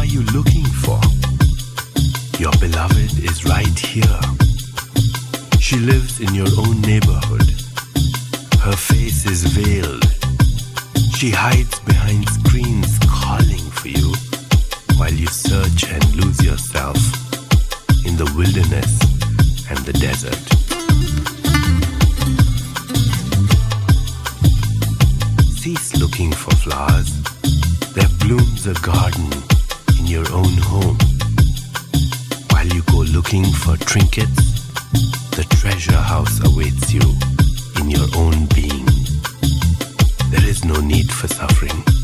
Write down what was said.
you looking for? Your beloved is right here. She lives in your own neighborhood. Her face is veiled. She hides behind screens calling for you while you search and lose yourself in the wilderness and the desert. Cease looking for flowers. There blooms a garden in your own home. While you go looking for trinkets, the treasure house awaits you in your own being. There is no need for suffering.